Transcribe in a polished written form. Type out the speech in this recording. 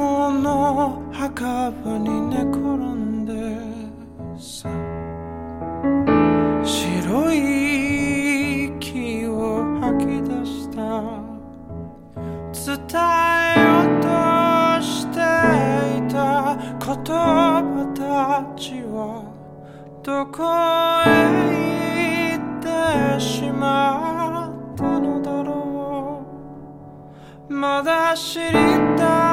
友の墓場に寝転んでさ、白い息を吐き出した。伝えようとしていた言葉たちはどこへ行ってしまったのだろう。まだ知りたい